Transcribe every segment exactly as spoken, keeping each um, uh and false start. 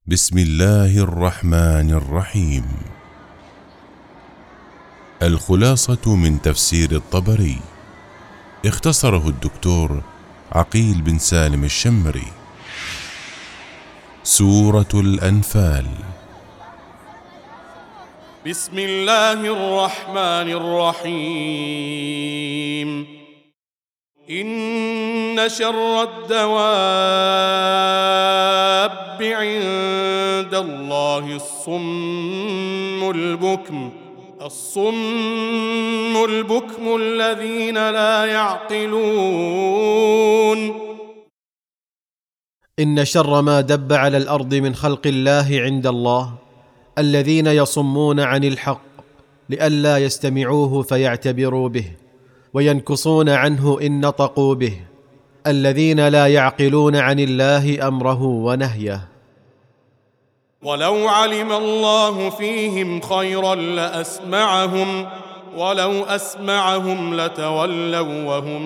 بسم الله الرحمن الرحيم. الخلاصة من تفسير الطبري، اختصره الدكتور عقيل بن سالم الشمري. سورة الأنفال. بسم الله الرحمن الرحيم. إن شر الدواب عند الله الصم البكم الصم البكم الذين لا يعقلون. إن شر ما دب على الأرض من خلق الله عند الله الذين يصمون عن الحق لئلا يستمعوه فيعتبروا به، وينكصون عنه إن نطقوا به، الذين لا يعقلون عن الله أمره ونهيه. ولو علم الله فيهم خيرا لأسمعهم ولو أسمعهم لتولوا وهم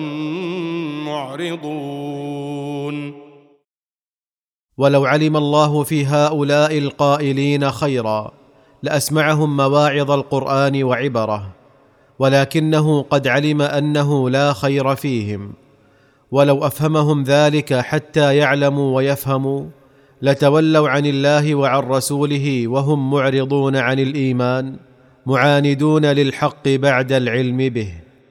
معرضون. ولو علم الله في هؤلاء القائلين خيرا لأسمعهم مواعظ القرآن وعبره، ولكنه قد علم أنه لا خير فيهم، ولو أفهمهم ذلك حتى يعلموا ويفهموا لتولوا عن الله وعن رسوله وهم معرضون عن الإيمان، معاندون للحق بعد العلم به.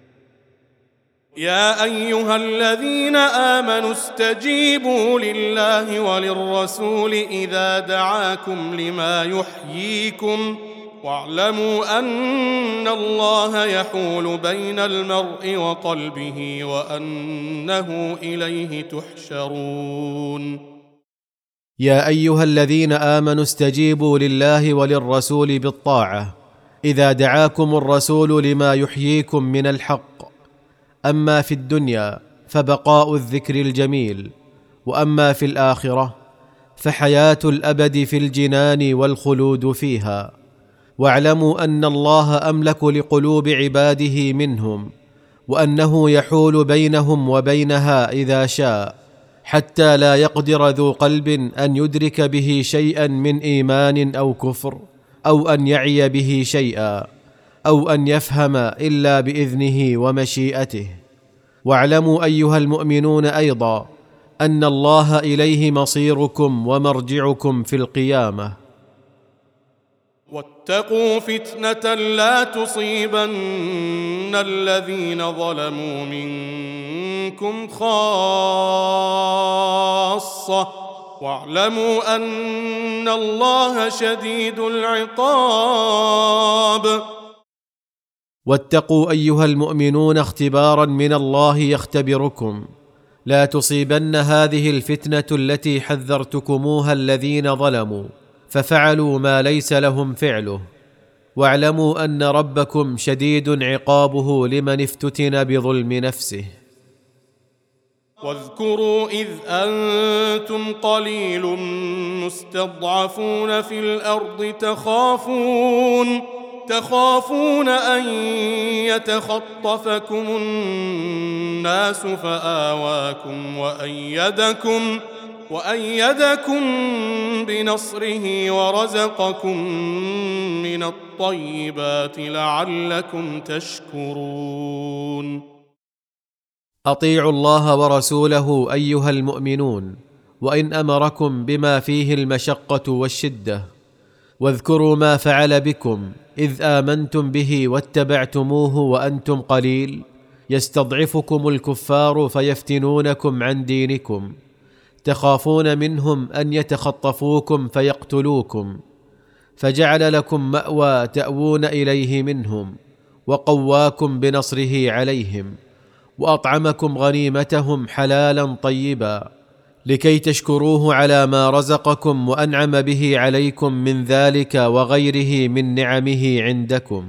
يا أيها الذين آمنوا استجيبوا لله وللرسول إذا دعاكم لما يحييكم، واعلموا أن الله يحول بين المرء وقلبه وأنه إليه تحشرون. يا أيها الذين آمنوا استجيبوا لله وللرسول بالطاعة إذا دعاكم الرسول لما يحييكم من الحق. أما في الدنيا فبقاء الذكر الجميل، وأما في الآخرة فحياة الأبد في الجنان والخلود فيها. واعلموا أن الله أملك لقلوب عباده منهم، وأنه يحول بينهم وبينها إذا شاء، حتى لا يقدر ذو قلب أن يدرك به شيئا من إيمان أو كفر، أو أن يعي به شيئا، أو أن يفهم إلا بإذنه ومشيئته. واعلموا أيها المؤمنون أيضا أن الله إليه مصيركم ومرجعكم في القيامة. واتقوا فتنة لا تصيبن الذين ظلموا منكم خاصة، واعلموا أن الله شديد العقاب. واتقوا أيها المؤمنون اختبارا من الله يختبركم، لا تصيبن هذه الفتنة التي حذرتكموها الذين ظلموا ففعلوا ما ليس لهم فعله. واعلموا أن ربكم شديد عقابه لمن افتتن بظلم نفسه. واذكروا إذ أنتم قليل مستضعفون في الأرض تخافون تخافون أن يتخطفكم الناس فآواكم وأيدكم وأيدكم بنصره ورزقكم من الطيبات لعلكم تشكرون. أطيعوا الله ورسوله أيها المؤمنون وإن أمركم بما فيه المشقة والشدة، واذكروا ما فعل بكم إذ آمنتم به واتبعتموه وأنتم قليل، يستضعفكم الكفار فيفتنونكم عن دينكم، تخافون منهم أن يتخطفوكم فيقتلوكم، فجعل لكم مأوى تأوون إليه منهم، وقواكم بنصره عليهم، وأطعمكم غنيمتهم حلالا طيبا، لكي تشكروه على ما رزقكم وأنعم به عليكم من ذلك وغيره من نعمه عندكم.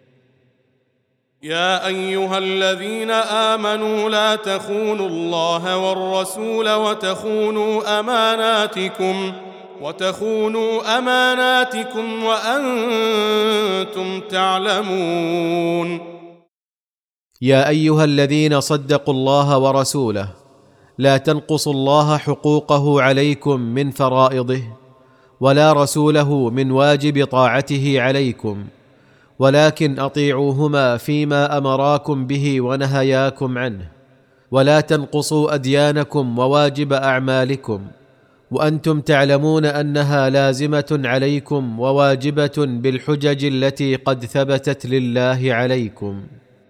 يا أيها الذين آمنوا لا تخونوا الله والرسول وتخونوا أماناتكم وتخونوا أماناتكم وأنتم تعلمون. يا أيها الذين صدقوا الله ورسوله لا تنقصوا الله حقوقه عليكم من فرائضه، ولا رسوله من واجب طاعته عليكم، ولكن اطيعوهما فيما امراكم به ونهياكم عنه، ولا تنقصوا اديانكم وواجب اعمالكم، وانتم تعلمون انها لازمه عليكم وواجبه بالحجج التي قد ثبتت لله عليكم.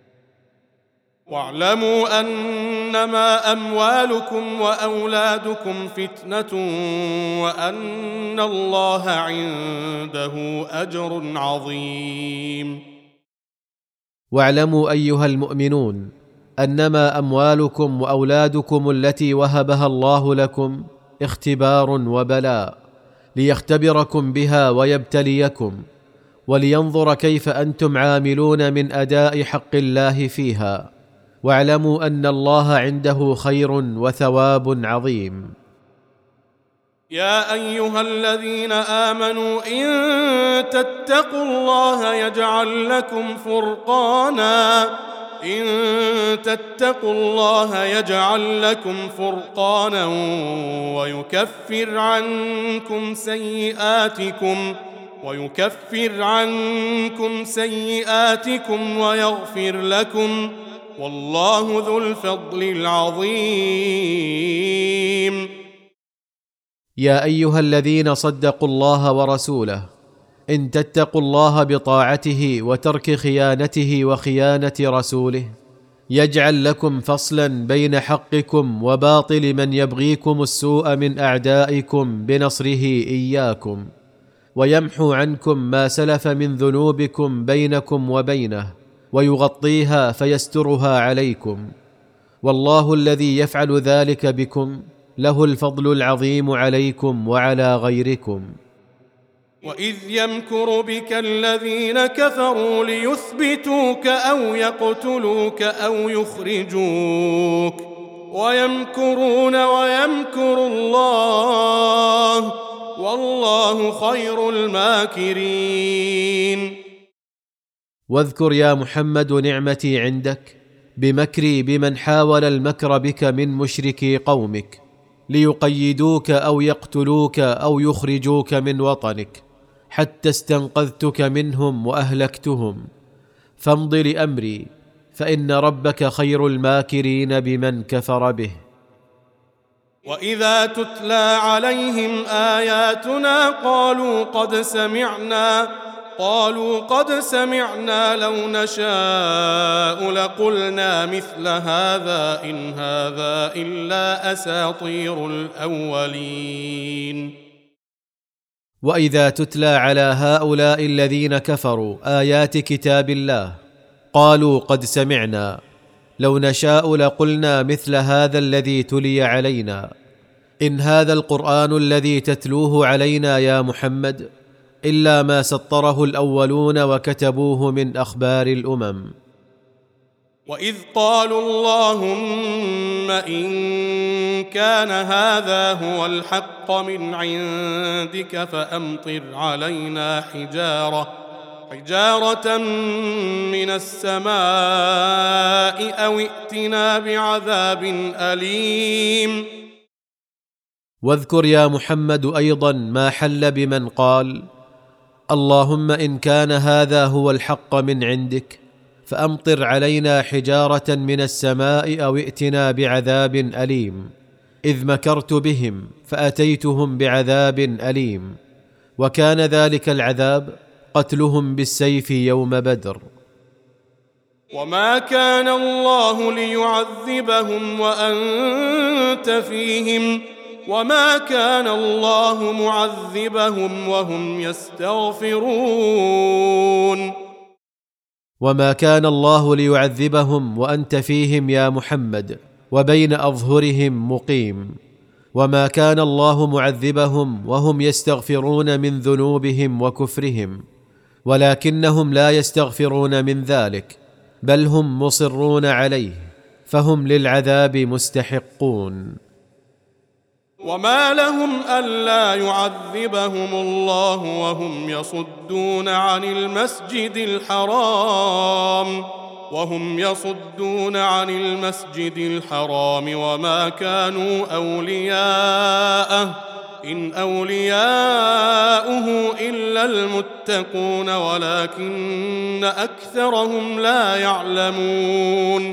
واعلموا انما اموالكم واولادكم فتنه وان الله عنده اجر عظيم. واعلموا ايها المؤمنون انما اموالكم واولادكم التي وهبها الله لكم اختبار وبلاء، ليختبركم بها ويبتليكم، ولينظر كيف انتم عاملون من اداء حق الله فيها. واعلموا ان الله عنده خير وثواب عظيم. يا ايها الذين امنوا ان تتقوا الله يجعل لكم فرقانا ان تتقوا الله يجعل لكم فرقانا ويكفر عنكم سيئاتكم ويكفر عنكم سيئاتكم ويغفر لكم، والله ذو الفضل العظيم. يا ايها الذين صدقوا الله ورسوله ان تتقوا الله بطاعته وترك خيانته وخيانه رسوله يجعل لكم فصلا بين حقكم وباطل من يبغيكم السوء من اعدائكم بنصره اياكم، ويمحو عنكم ما سلف من ذنوبكم بينكم وبينه، ويغطيها فيسترها عليكم، والله الذي يفعل ذلك بكم له الفضل العظيم عليكم وعلى غيركم. وإذ يمكر بك الذين كفروا ليثبتوك أو يقتلوك أو يخرجوك ويمكرون ويمكر الله والله خير الماكرين. واذكر يا محمد نعمتي عندك بمكري بمن حاول المكر بك من مشركي قومك ليقيدوك أو يقتلوك أو يخرجوك من وطنك، حتى استنقذتك منهم وأهلكتهم، فامض لأمري، فإن ربك خير الماكرين بمن كفر به. وإذا تتلى عليهم آياتنا قالوا قد سمعنا قالوا قد سمعنا لو نشاء لقلنا مثل هذا إن هذا إلا أساطير الأولين. وإذا تتلى على هؤلاء الذين كفروا آيات كتاب الله قالوا قد سمعنا لو نشاء لقلنا مثل هذا الذي تلي علينا، إن هذا القرآن الذي تتلوه علينا يا محمد إلا ما سطره الأولون وكتبوه من أخبار الأمم. وإذ قالوا اللهم إن كان هذا هو الحق من عندك فأمطر علينا حجارة حجارة من السماء أو ائتنا بعذاب أليم. واذكر يا محمد أيضا ما حل بمن قال اللهم إن كان هذا هو الحق من عندك فأمطر علينا حجارة من السماء أو ائتنا بعذاب أليم، إذ مكرت بهم فأتيتهم بعذاب أليم، وكان ذلك العذاب قتلهم بالسيف يوم بدر. وما كان الله ليعذبهم وأنت فيهم وما كان الله معذبهم وهم يستغفرون. وما كان الله ليعذبهم وأنت فيهم يا محمد وبين أظهرهم مقيم، وما كان الله معذبهم وهم يستغفرون من ذنوبهم وكفرهم، ولكنهم لا يستغفرون من ذلك بل هم مصرون عليه، فهم للعذاب مستحقون. وما لهم ألا يعذبهم الله وهم يصدون عن المسجد الحرام وهم يصدون عن المسجد الحرام وما كانوا أولياءه إن أولياءه المتقون ولكن أكثرهم لا يعلمون.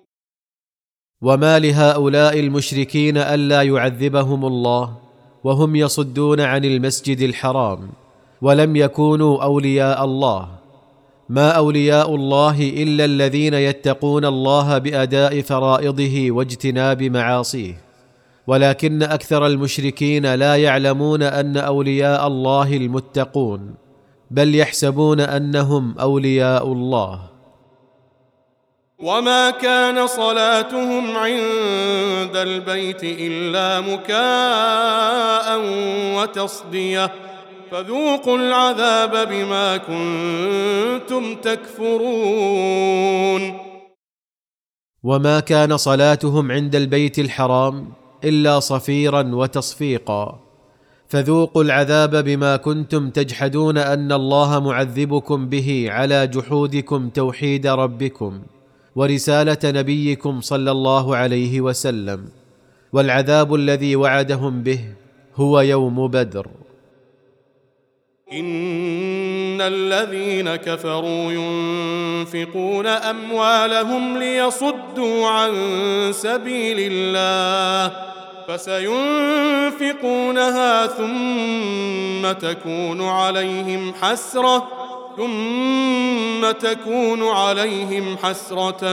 وما لهؤلاء المشركين ألا يعذبهم الله وهم يصدون عن المسجد الحرام ولم يكونوا أولياء الله؟ ما أولياء الله إلا الذين يتقون الله بأداء فرائضه واجتناب معاصيه، ولكن أكثر المشركين لا يعلمون أن أولياء الله المتقون، بل يحسبون أنهم أولياء الله. وما كان صلاتهم عند البيت إلا مكاء وتصدية فذوقوا العذاب بما كنتم تكفرون. وما كان صلاتهم عند البيت الحرام إلا صفيرا وتصفيقا فذوقوا العذاب بما كنتم تجحدون أن الله معذبكم به على جحودكم توحيد ربكم ورسالة نبيكم صلى الله عليه وسلم، والعذاب الذي وعدهم به هو يوم بدر. إن الذين كفروا ينفقون أموالهم ليصدوا عن سبيل الله فسينفقونها ثم تكون عليهم حسرة ثم تكون عليهم حسرة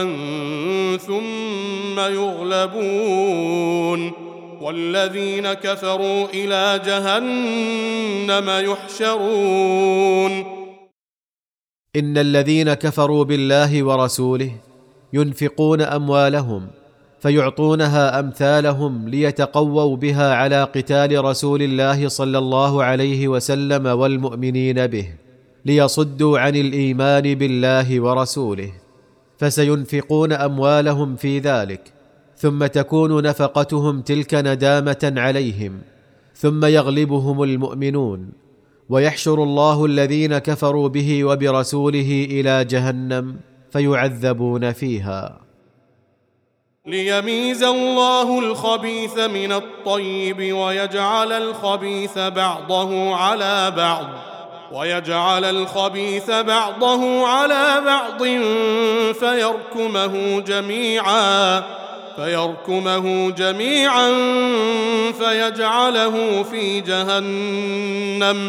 ثم يغلبون والذين كفروا إلى جهنم يحشرون. إن الذين كفروا بالله ورسوله ينفقون أموالهم فيعطونها أمثالهم ليتقووا بها على قتال رسول الله صلى الله عليه وسلم والمؤمنين به ليصدوا عن الإيمان بالله ورسوله، فسينفقون أموالهم في ذلك ثم تكون نفقتهم تلك ندامة عليهم ثم يغلبهم المؤمنون ويحشر الله الذين كفروا به وبرسوله إلى جهنم فيعذبون فيها. ليميز الله الخبيث من الطيب ويجعل الخبيث بعضه على بعض ويجعل الخبيث بعضه على بعض فيركمه جميعا فيركمه جميعا فيجعله في جهنم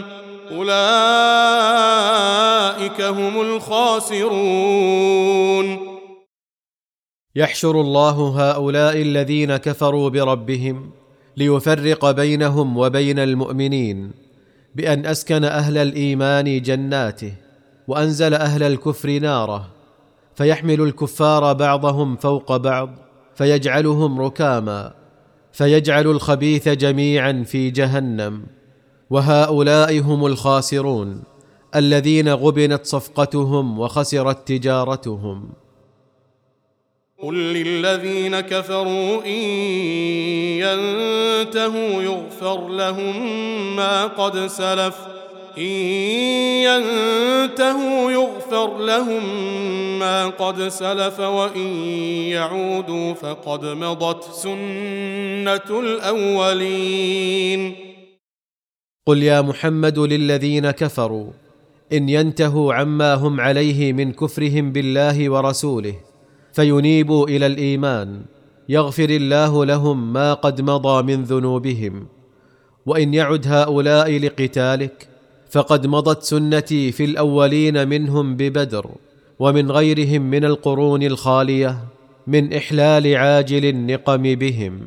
أولئك هم الخاسرون. يحشر الله هؤلاء الذين كفروا بربهم ليفرق بينهم وبين المؤمنين بأن أسكن أهل الإيمان جناته وأنزل أهل الكفر ناره، فيحمل الكفار بعضهم فوق بعض فيجعلهم ركاما فيجعل الخبيث جميعا في جهنم، وهؤلاء هم الخاسرون الذين غبنت صفقتهم وخسرت تجارتهم. قل للذين كفروا إن ينتهوا يغفر لهم ما قد سلف إن ينتهوا يغفر لهم ما قد سلف وإن يعودوا فقد مضت سنة الأولين. قل يا محمد للذين كفروا إن ينتهوا عما هم عليه من كفرهم بالله ورسوله فينيبوا إلى الإيمان يغفر الله لهم ما قد مضى من ذنوبهم، وإن يعد هؤلاء لقتالك فقد مضت سنتي في الأولين منهم ببدر ومن غيرهم من القرون الخالية من إحلال عاجل النقم بهم.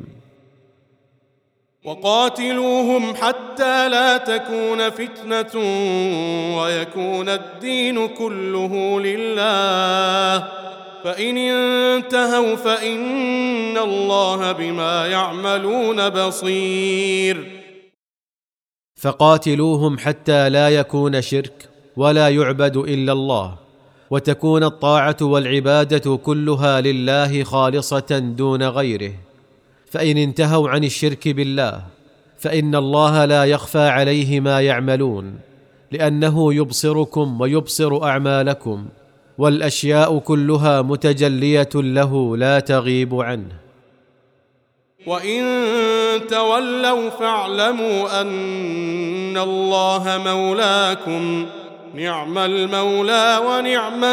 وقاتلوهم حتى لا تكون فتنة ويكون الدين كله لله فإن انتهوا فإن الله بما يعملون بصير. فقاتلوهم حتى لا يكون شرك ولا يعبد إلا الله، وتكون الطاعة والعبادة كلها لله خالصة دون غيره. فإن انتهوا عن الشرك بالله فإن الله لا يخفى عليه ما يعملون، لأنه يبصركم ويبصر أعمالكم، والأشياء كلها متجلية له لا تغيب عنه. وإن تولوا فاعلموا أن الله مولاكم نعم المولى ونعم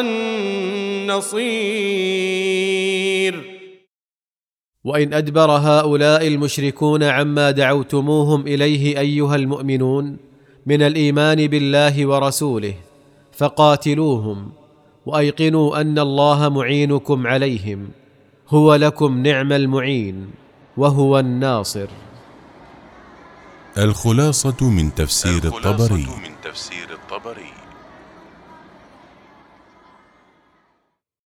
النصير. وإن أدبر هؤلاء المشركون عما دعوتموهم إليه أيها المؤمنون من الإيمان بالله ورسوله فقاتلوهم، وأيقنوا أن الله معينكم عليهم، هو لكم نعم المعين وهو الناصر. الخلاصة من تفسير الخلاصة الطبري. من تفسير الطبري